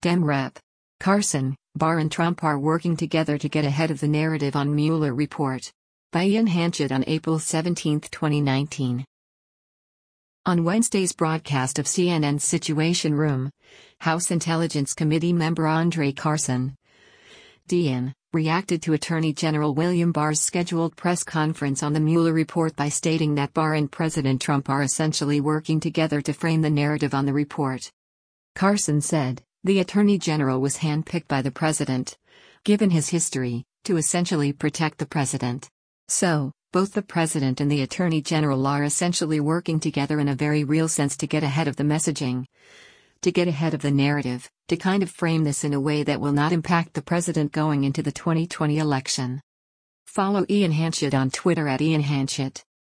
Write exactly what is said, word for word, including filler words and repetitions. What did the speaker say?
Dem Rep. Carson, Barr and Trump are working together to get ahead of the narrative on Mueller report. By Ian Hanchett on April seventeenth, twenty nineteen. On Wednesday's broadcast of C N N's Situation Room, House Intelligence Committee member Andre Carson, D N, reacted to Attorney General William Barr's scheduled press conference on the Mueller report by stating that Barr and President Trump are essentially working together to frame the narrative on the report. Carson said, "The Attorney General was handpicked by the President, given his history, to essentially protect the President. So, both the President and the Attorney General are essentially working together in a very real sense to get ahead of the messaging, to get ahead of the narrative, to kind of frame this in a way that will not impact the President going into the twenty twenty election." Follow Ian Hanchett on Twitter at Ian Hanchett.